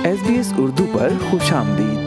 SBS Urdu पर खुशामदीद।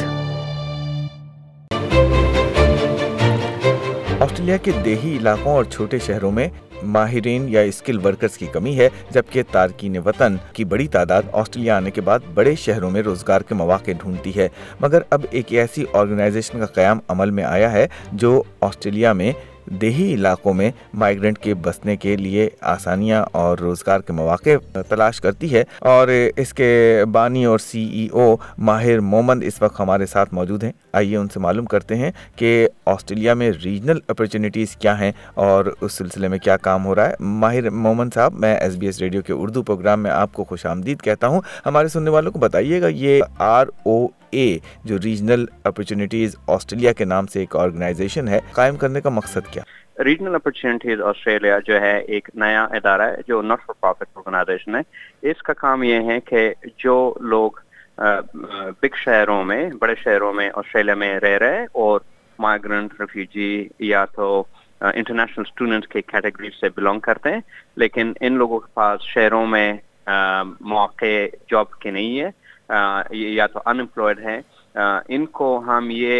Australia के देही इलाकों और छोटे शहरों में माहिरीन या स्किल वर्कर्स की कमी है, जबकि तारकीन वतन की बड़ी तादाद ऑस्ट्रेलिया आने के बाद बड़े शहरों में रोजगार के मौके ढूंढती है। मगर अब एक ऐसी ऑर्गेनाइजेशन का क़याम अमल में आया है जो ऑस्ट्रेलिया में देही इलाकों में माइग्रेंट के बसने के लिए आसानियां और रोज़गार के मौके तलाश करती है, और इसके बानी और CEO माहिर मोमन इस वक्त हमारे साथ मौजूद हैं। आइए उनसे मालूम करते हैं कि ऑस्ट्रेलिया में रीजनल अपॉर्चुनिटीज़ क्या हैं और उस सिलसिले में क्या काम हो रहा है। माहिर मोमन साहब, मैं SBS रेडियो के उर्दू प्रोग्राम में आपको खुशामदीद कहता हूँ। हमारे सुनने वालों को बताइएगा, ये ROA जो रीजनल अपॉर्चुनिटीज़ ऑस्ट्रेलिया के नाम से एक ऑर्गेनाइजेशन है, कायम करने का मकसद क्या? रीजनल अपॉर्चुनिटीज ऑस्ट्रेलिया जो है एक नया इदारा है जो नॉट फॉर प्रॉफिट ऑर्गेनाइजेशन है। इसका काम ये है कि जो लोग बिग शहरों में, बड़े शहरों में ऑस्ट्रेलिया में रह रहे हैं और माइग्रेंट, रेफ्यूजी या तो इंटरनेशनल स्टूडेंट्स के कैटेगरी से बिलोंग करते हैं, लेकिन इन लोगों के पास शहरों में मौके जॉब के नहीं है या तो अनएम्प्लॉयड है, इनको हम ये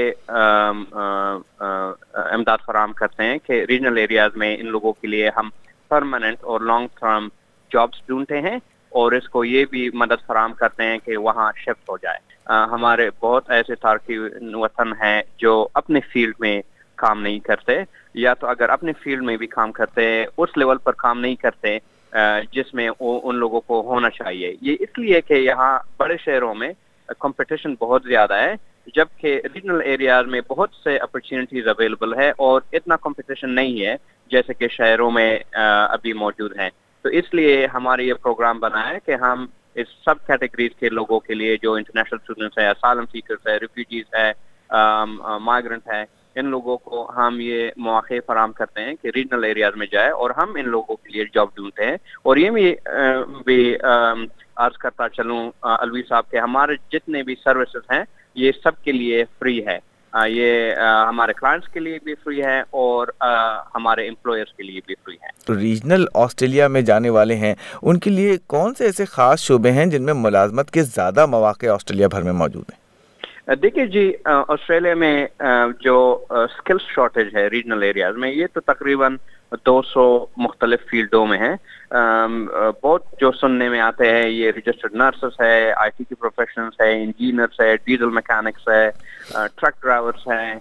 इमदाद फराहम करते हैं कि रीजनल एरियाज में इन लोगों के लिए हम परमानेंट और लॉन्ग टर्म जॉब्स ढूंढते हैं और इसको ये भी मदद फराहम करते हैं कि वहाँ शिफ्ट हो जाए। हमारे बहुत ऐसे तारकीन वतन हैं जो अपने फील्ड में काम नहीं करते, या तो अगर अपने फील्ड में भी काम करते हैं उस लेवल पर काम नहीं करते जिसमें उन लोगों को होना चाहिए। ये इसलिए कि यहाँ बड़े शहरों में कंपटीशन बहुत ज़्यादा है, जबकि रीजनल एरियाज में बहुत से अपॉर्चुनिटीज़ अवेलेबल है और इतना कंपटीशन नहीं है जैसे कि शहरों में अभी मौजूद हैं। तो इसलिए हमारे ये प्रोग्राम बना है कि हम इस सब कैटेगरीज के लोगों के लिए, जो इंटरनेशनल स्टूडेंट्स है, असाइलम सीकर्स है, रिफ्यूजीज है, माइग्रेंट है, इन लोगों को हम ये मौके फराहम करते हैं कि रीजनल एरियाज में जाए और हम इन लोगों के लिए जॉब ढूंढते हैं। और ये भी अर्ज करता चलूँ अलवी साहब के हमारे जितने भी सर्विसेज हैं ये सब के लिए फ्री है। ये हमारे क्लाइंट्स के लिए भी फ्री है और हमारे एम्प्लॉयर्स के लिए भी फ्री है। तो रीजनल ऑस्ट्रेलिया में जाने वाले हैं, उनके लिए कौन से ऐसे खास शोबे हैं जिनमें मुलाजमत के ज़्यादा मौके ऑस्ट्रेलिया भर में मौजूद हैं? देखिए जी, ऑस्ट्रेलिया में जो स्किल्स शॉर्टेज है रीजनल एरियाज में, ये तो तकरीबन 200 मुख्तलिफ फील्डों में है। बहुत जो सुनने में आते हैं ये रजिस्टर्ड नर्सेस है, IT की प्रोफेशनल्स है, इंजीनियर्स है, डीजल मैकेनिक्स है, ट्रक ड्राइवर्स हैं,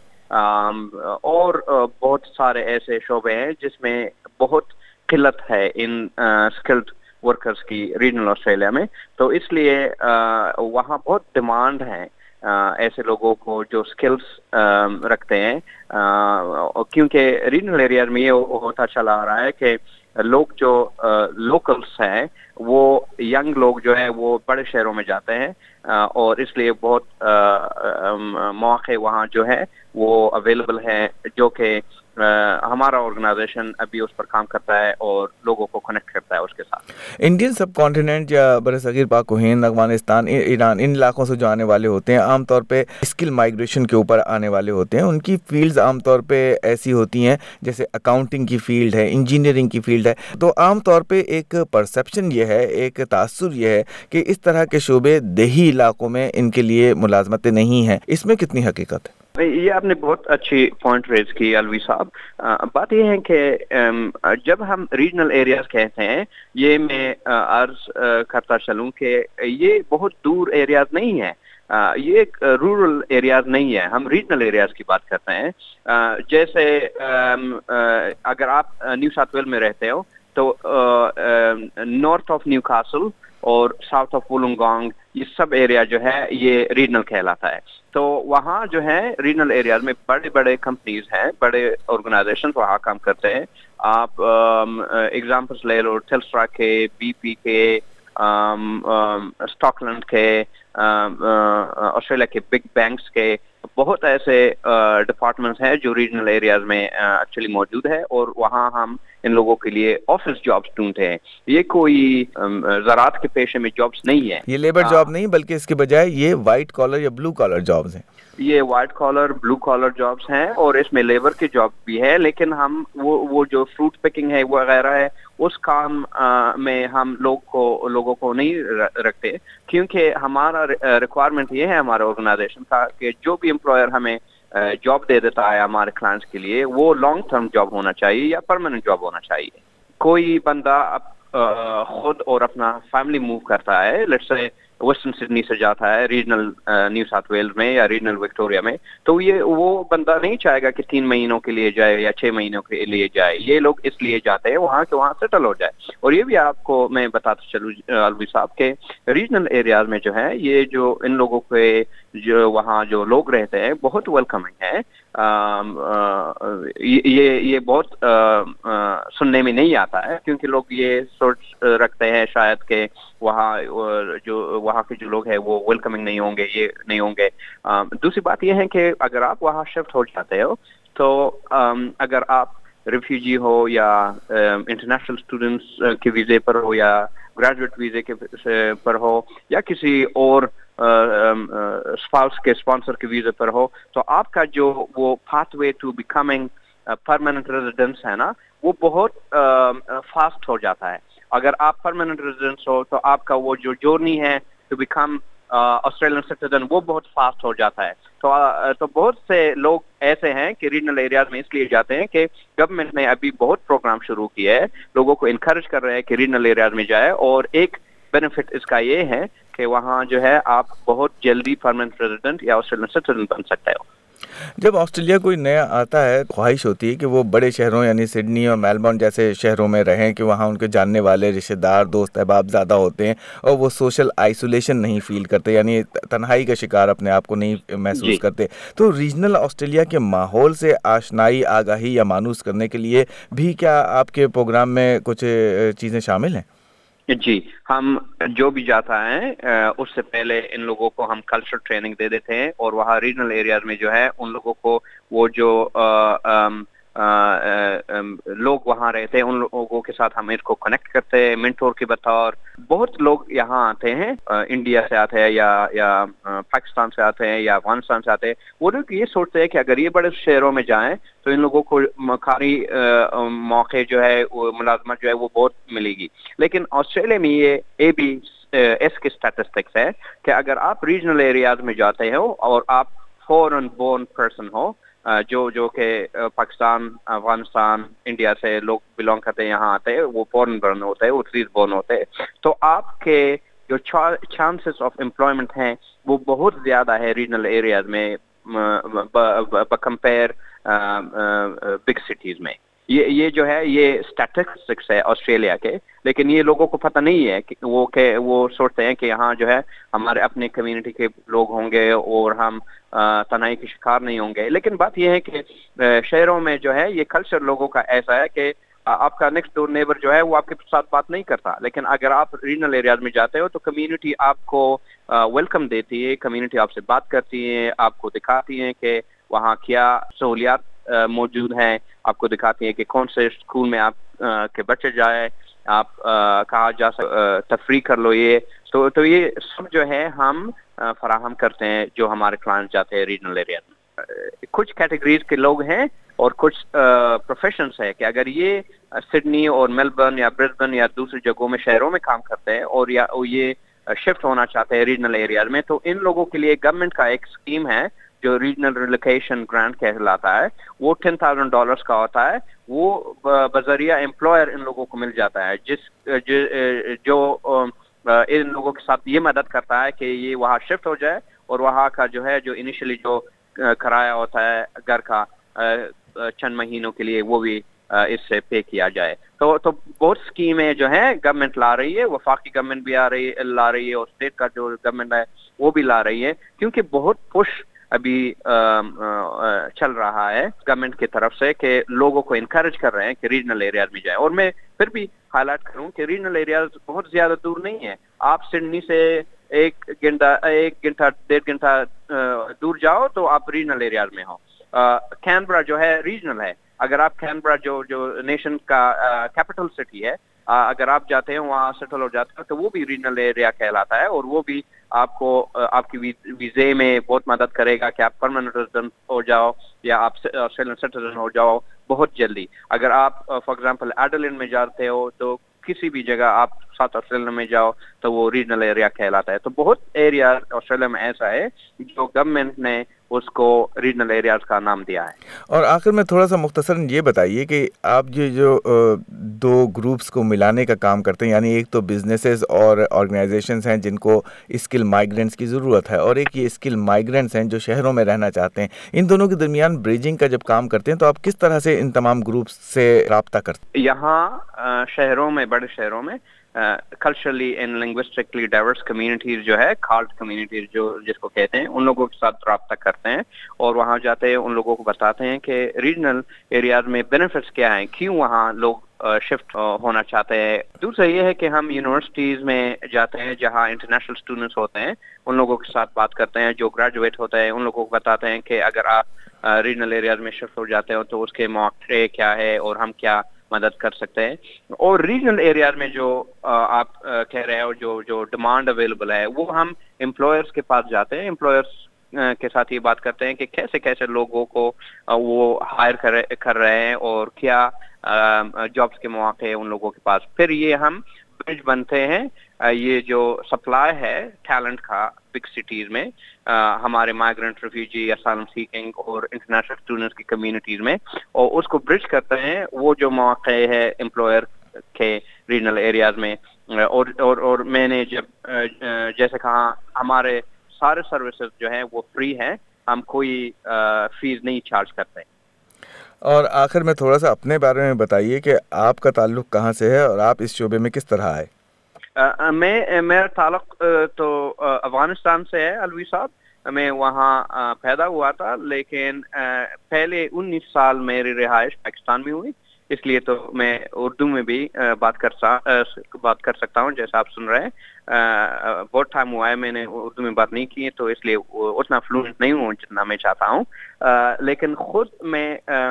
और बहुत सारे ऐसे शोबे हैं जिसमें बहुत किल्लत है इन स्किल्ड वर्कर्स की रीजनल ऑस्ट्रेलिया में। तो इसलिए वहाँ बहुत डिमांड है ऐसे लोगों को जो स्किल्स रखते हैं, क्योंकि रीजनल एरिया में ये होता चला आ रहा है कि लोग जो लोकल्स हैं वो यंग लोग जो है वो बड़े शहरों में जाते हैं और इसलिए बहुत मौके वहाँ जो है वो अवेलेबल है, जो कि हमारा ऑर्गेनाइजेशन अभी उस पर काम करता है और लोगों को कनेक्ट करता है उसके साथ। इंडियन सब कॉन्टिनेंट या बरसगीर पाक व हिंद, अफगानिस्तान, ईरान, इन इलाकों से जो आने वाले होते हैं आमतौर पे स्किल माइग्रेशन के ऊपर आने वाले होते हैं। उनकी फील्ड्स आमतौर पे ऐसी होती हैं जैसे अकाउंटिंग की फील्ड है, इंजीनियरिंग की फील्ड है। तो आमतौर पे एक परसेप्शन ये है, एक तासुर ये है कि इस तरह के शोबे देही इलाकों में इनके लिए मुलाजमतें नहीं हैं। इसमें कितनी हकीकत है? ये आपने बहुत अच्छी पॉइंट रेज की अलवी साहब। बात ये है कि जब हम रीजनल एरियाज कहते हैं, ये मैं अर्ज करता चलूं कि ये बहुत दूर एरियाज नहीं है, ये एक रूरल एरियाज नहीं है, हम रीजनल एरियाज की बात करते हैं। जैसे अगर आप न्यू साउथ वेल्स में रहते हो तो नॉर्थ ऑफ न्यू कासल और साउथ ऑफ वुलुंगोंग, ये सब एरिया जो है ये रीजनल कहलाता है। तो वहाँ जो है रीजनल एरियाज में बड़े बड़े कंपनीज हैं, बड़े ऑर्गेनाइजेशन वहाँ काम करते हैं। आप एग्जांपल्स ले लो टेल्स्ट्रा के, BP के, स्टॉकलैंड के, ऑस्ट्रेलिया के बिग बैंक्स के, बहुत ऐसे डिपार्टमेंट्स हैं जो रीजनल एरियाज में एक्चुअली मौजूद है और वहाँ हम इन लोगों के लिए ऑफिस जॉब्स ढूंढते हैं। ये कोई ज़राअत के पेशे में जॉब्स नहीं है, ये लेबर जॉब नहीं, बल्कि इसके बजाय ये वाइट कॉलर या ब्लू कॉलर जॉब्स हैं। ये white collar, blue collar jobs हैं और इसमें लेबर की जॉब भी है, लेकिन हम वो जो फ्रूट पिकिंग है वगैरह है उस काम में हम लोगों को नहीं रखते, क्योंकि हमारा रिक्वायरमेंट ये है हमारे ऑर्गेनाइजेशन का कि जो भी एम्प्लॉयर हमें जॉब दे देता है हमारे क्लाइंट्स के लिए, वो लॉन्ग टर्म जॉब होना चाहिए या परमानेंट जॉब होना चाहिए। कोई बंदा खुद और अपना फैमिली मूव करता है, लेट्स से वेस्टर्न सिडनी से जाता है रीजनल न्यू साउथ वेल्स में या रीजनल विक्टोरिया में, तो वो बंदा नहीं चाहेगा कि 3 महीनों के लिए जाए या 6 महीनों के लिए जाए। ये लोग इसलिए जाते हैं वहाँ के वहाँ सेटल हो जाए। और ये भी आपको मैं बताता चलूँ अलवी साहब के रीजनल एरियाज में जो है, ये जो इन लोगों के जो वहाँ जो लोग रहते हैं बहुत वेलकमिंग है। ये बहुत सुनने में नहीं आता है, क्योंकि लोग ये सोच रखते हैं शायद कि वहाँ के जो लोग हैं वो वेलकमिंग नहीं होंगे, ये नहीं होंगे। दूसरी बात ये है कि अगर आप वहाँ शिफ्ट हो जाते हो, तो अगर आप रिफ्यूजी हो या इंटरनेशनल स्टूडेंट्स के वीज़े पर हो या ग्रेजुएट वीज़े के पर हो या किसी और स्पाउस के स्पॉन्सर के वीज़े पर हो, तो आपका जो वो pathway to becoming permanent residence है ना, वो बहुत फास्ट हो जाता है। अगर आप परमानेंट रेजिडेंस हो तो आपका वो जो जर्नी है टू बिकम ऑस्ट्रेलियन सिटीजन वो बहुत फास्ट हो जाता है। तो बहुत से लोग ऐसे हैं कि रीजनल एरियाज में इसलिए जाते हैं कि गवर्नमेंट ने अभी बहुत प्रोग्राम शुरू किए हैं, लोगों को इनकरेज कर रहे हैं कि रीजनल एरियाज में जाए। और एक बेनिफिट इसका ये है कि वहाँ जो है आप बहुत जल्दी परमानेंट रेजिडेंट या ऑस्ट्रेलियन सिटीजन बन सकते हो। जब ऑस्ट्रेलिया कोई नया आता है, ख्वाहिश होती है कि वो बड़े शहरों यानी सिडनी और मेलबर्न जैसे शहरों में रहें, कि वहाँ उनके जानने वाले रिश्तेदार दोस्त अहबाब ज़्यादा होते हैं और वो सोशल आइसोलेशन नहीं फील करते, यानी तन्हाई का शिकार अपने आप को नहीं महसूस करते। तो रीजनल ऑस्ट्रेलिया के माहौल से आशनाई, आगाही या मानूस करने के लिए भी क्या आपके प्रोग्राम में कुछ चीज़ें शामिल हैं? जी, हम जो भी जाता है उससे पहले इन लोगों को हम कल्चर ट्रेनिंग दे देते हैं, और वहाँ रीजनल एरियाज में जो है उन लोगों को वो जो लोग वहाँ रहते हैं उन लोगों के साथ हम इसको कनेक्ट करते हैं मेंटोर के बतौर। बहुत लोग यहाँ आते हैं, इंडिया से आते हैं या पाकिस्तान से आते हैं या अफगानिस्तान से आते हैं। वो लोग ये सोचते हैं कि अगर ये बड़े शहरों में जाएं तो इन लोगों को खाली मौके जो है वो मुलाजमत जो है वो बहुत मिलेगी। लेकिन ऑस्ट्रेलिया में ये ABS के स्टैटिस्टिक्स है कि अगर आप रीजनल एरियाज में जाते हो और आप फॉरेन बोर्न पर्सन हो, जो कि पाकिस्तान, अफगानिस्तान, इंडिया से लोग बिलोंग करते हैं, यहाँ आते हैं, वो फॉरेन बोर्न होते हैं, ओवरसीज बोर्न होते हैं, तो आपके जो चांसेस ऑफ एम्प्लॉयमेंट हैं वो बहुत ज़्यादा है रीजनल एरियाज में कंपेयर बिग सिटीज़ में। ये जो है ये स्टैटिस्टिक्स है ऑस्ट्रेलिया के, लेकिन ये लोगों को पता नहीं है कि वो सोचते हैं कि यहाँ जो है हमारे अपने कम्युनिटी के लोग होंगे और हम तनाई के शिकार नहीं होंगे। लेकिन बात ये है कि शहरों में जो है ये कल्चर लोगों का ऐसा है कि आपका नेक्स्ट डोर नेबर जो है वो आपके साथ बात नहीं करता। लेकिन अगर आप रीजनल एरियाज में जाते हो तो कम्युनिटी आपको वेलकम देती है, कम्युनिटी आपसे बात करती है, आपको दिखाती है कि वहाँ क्या सहूलियात मौजूद हैं, आपको दिखाती है कि कौन से स्कूल में आप के बच्चे जाए, आप कहाँ जा तफरी कर लो। ये तो ये सब जो है हम फराहम करते हैं जो हमारे क्लाइंट जाते हैं रीजनल एरिया में। कुछ कैटेगरीज के लोग हैं और कुछ प्रोफेशंस है कि अगर ये सिडनी और मेलबर्न या ब्रिस्बेन या दूसरी जगहों में शहरों में काम करते हैं और या ये शिफ्ट होना चाहते हैं रीजनल एरियाज में, तो इन लोगों के लिए गवर्नमेंट का एक स्कीम है जो रीजनल रिलोकेशन ग्रांट कहलाता है। वो $10,000 का होता है, वो बजरिया एम्प्लॉयर इन लोगों को मिल जाता है, जो इन लोगों के साथ ये मदद करता है कि ये वहाँ शिफ्ट हो जाए और वहाँ का जो है जो इनिशियली जो किराया होता है घर का चंद महीनों के लिए वो भी इससे पे किया जाए। तो बहुत स्कीमें जो है गवर्नमेंट ला रही है, वफाकी गवर्नमेंट भी ला रही है और स्टेट का जो गवर्नमेंट है वो भी ला रही है, क्योंकि बहुत पुश अभी चल रहा है गवर्नमेंट की तरफ से कि लोगों को इनकरेज कर रहे हैं कि रीजनल एरियाज में जाए। और मैं फिर भी हाईलाइट करूं कि रीजनल एरियाज बहुत ज्यादा दूर नहीं है। आप सिडनी से एक घंटा 1.5 घंटा दूर जाओ तो आप रीजनल एरियाज में हो। कैनबरा जो है रीजनल है। अगर आप कैनबरा जो नेशन का कैपिटल सिटी है, اگر آپ جاتے ہیں وہاں سیٹل ہو جاتے ہیں تو وہ بھی ریجنل ایریا کہلاتا ہے, اور وہ بھی آپ کو آپ کی ویزے میں بہت مدد کرے گا کہ آپ پرماننٹ ریزیڈنٹ ہو جاؤ یا آپ آسٹریلین سٹیزن ہو جاؤ بہت جلدی. اگر آپ فار ایگزامپل ایڈلین میں جاتے ہو تو کسی بھی جگہ آپ ساؤتھ آسٹریلیا میں جاؤ تو وہ ریجنل ایریا کہلاتا ہے. تو بہت ایریا آسٹریلیا میں ایسا ہے جو گورنمنٹ نے اس کو ریجنل ایریاز کا نام دیا ہے. اور آخر میں تھوڑا سا مختصراً یہ بتائیے کہ آپ جو دو گروپس کو ملانے کا کام کرتے ہیں, یعنی ایک تو بزنسز اور آرگنائزیشنز ہیں جن کو اسکل مائیگرنٹس کی ضرورت ہے, اور ایک یہ اسکل مائیگرنٹس ہیں جو شہروں میں رہنا چاہتے ہیں, ان دونوں کے درمیان بریجنگ کا جب کام کرتے ہیں تو آپ کس طرح سے ان تمام گروپس سے رابطہ کرتے ہیں؟ یہاں شہروں میں, بڑے شہروں میں culturally and linguistically diverse communities جو ہے, کالٹ کمیونٹیز جو جس کو کہتے ہیں, ان لوگوں کے ساتھ رابطہ کرتے ہیں اور وہاں جاتے ہیں ان لوگوں کو بتاتے ہیں کہ ریجنل ایریاز میں بینیفٹس کیا ہیں, کیوں وہاں لوگ شفٹ ہونا چاہتے ہیں. دوسرا یہ ہے کہ ہم یونیورسٹیز میں جاتے ہیں جہاں انٹرنیشنل اسٹوڈنٹس ہوتے ہیں, ان لوگوں کے ساتھ بات کرتے ہیں جو گریجویٹ ہوتے ہیں, ان لوگوں کو بتاتے ہیں کہ اگر آپ ریجنل ایریاز میں شفٹ ہو جاتے ہو تو اس کے مواقع کیا ہے اور ہم کیا مدد کر سکتے ہیں. اور ریجنل ایریاز میں جو آپ کہہ رہے ہو جو ڈیمانڈ اویلیبل ہے وہ ہم امپلائرس کے پاس جاتے ہیں, امپلائرس کے ساتھ یہ بات کرتے ہیں کہ کیسے کیسے لوگوں کو وہ ہائر کر رہے ہیں اور کیا جابس کے مواقع ہیں ان لوگوں کے پاس. پھر یہ ہم برج بنتے ہیں, یہ جو سپلائی ہے ٹیلنٹ کا بگ سٹیز میں ہمارے مائیگرنٹ, ریفیوجی, اسائلم سیکنگ اور انٹرنیشنل اسٹوڈنٹس کی کمیونٹیز میں, اور اس کو برج کرتے ہیں وہ جو مواقع ہے امپلائر کے ریجنل ایریاز میں. اور میں نے جیسے کہا ہمارے سارے سروسز جو ہیں وہ فری ہیں, ہم کوئی فیس نہیں چارج کرتے. اور آخر میں تھوڑا سا اپنے بارے میں بتائیے کہ آپ کا تعلق کہاں سے ہے اور آپ اس شعبے میں کس طرح آئے؟ میرا تعلق تو افغانستان سے ہے الوی صاحب. میں وہاں پیدا ہوا تھا, لیکن پہلے 19 سال میری رہائش پاکستان میں ہوئی, اس لیے تو میں اردو میں بھی بات کر سکتا ہوں جیسا آپ سن رہے ہیں. بہت ٹائم ہوا ہے میں نے اردو میں بات نہیں کی, تو اس لیے اتنا فلوئنٹ نہیں ہوں جتنا میں چاہتا ہوں. لیکن خود میں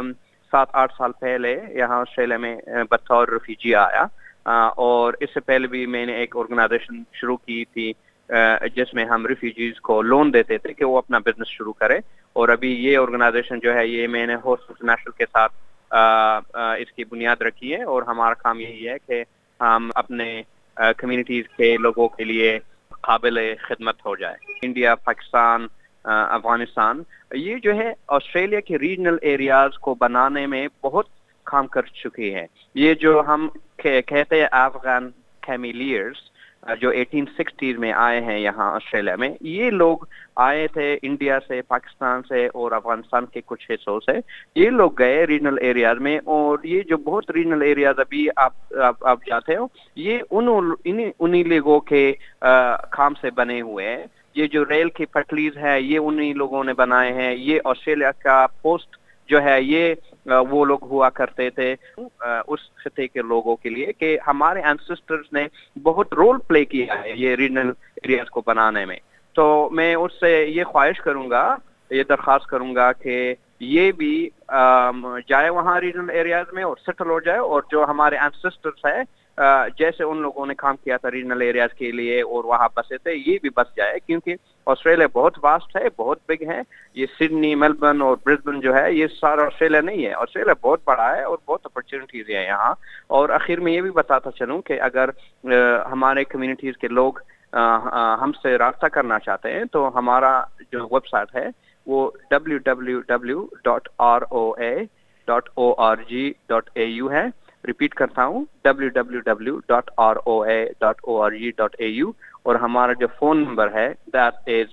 7-8 سال پہلے یہاں آسٹریلیا میں بطور ریفیوجی آیا, اور اس سے پہلے بھی میں نے ایک آرگنائزیشن شروع کی تھی جس میں ہم ریفیوجیز کو لون دیتے تھے کہ وہ اپنا بزنس شروع کرے. اور ابھی یہ آرگنائزیشن جو ہے یہ میں نے ہوسٹ انٹرنیشنل کے ساتھ اس کی بنیاد رکھی ہے, اور ہمارا کام یہی ہے کہ ہم اپنے کمیونٹیز کے لوگوں کے لیے قابل خدمت ہو جائے. انڈیا, پاکستان, افغانستان یہ جو ہے آسٹریلیا کے ریجنل ایریاز کو بنانے میں بہت کام کر چکی ہے. یہ جو ہم کہتے ہیں افغان کیمیلیئرز جو 1860s میں آئے ہیں یہاں آسٹریلیا میں, یہ لوگ آئے تھے انڈیا سے, پاکستان سے اور افغانستان کے کچھ حصوں سے. یہ لوگ گئے ریجنل ایریاز میں, اور یہ جو بہت ریجنل ایریاز ابھی آپ جاتے ہو یہ انہی لوگوں کے کام سے بنے ہوئے ہیں. یہ جو ریل کی پٹریز ہے یہ انہی لوگوں نے بنائے ہیں. یہ آسٹریلیا کا پوسٹ جو ہے یہ وہ لوگ ہوا کرتے تھے اس خطے کے لوگوں کے لیے, کہ ہمارے اینسسٹرز نے بہت رول پلے کیا ہے یہ ریجنل ایریاز کو بنانے میں. تو میں اس سے یہ خواہش کروں گا, یہ درخواست کروں گا کہ یہ بھی جائے وہاں ریجنل ایریاز میں اور سیٹل ہو جائے, اور جو ہمارے اینسسٹرز ہیں جیسے ان لوگوں نے کام کیا تھا ریجنل ایریاز کے لیے اور وہاں بسے تھے, یہ بھی بس جائے. کیونکہ آسٹریلیا بہت واسٹ ہے, بہت بگ ہے. یہ سڈنی, میلبرن اور برسبن جو ہے یہ سارا آسٹریلیا نہیں ہے. آسٹریلیا بہت بڑا ہے اور بہت اپرچونیٹیز ہیں یہاں. اور آخر میں یہ بھی بتاتا چلوں کہ اگر ہمارے کمیونٹیز کے لوگ ہم سے رابطہ کرنا چاہتے ہیں تو ہمارا جو ویب سائٹ ہے وہ www.roa.org.au ہے. ریپیٹ کرتا ہوں www.roa.org.au, اور ہمارا جو فون نمبر ہے that is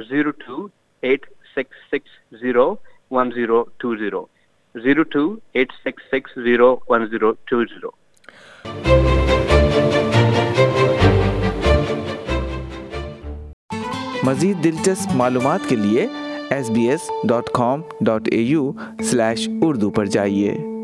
0286601020 0286601020. مزید دلچسپ معلومات کے لیے sbs.com.au/urdu پر جائیے.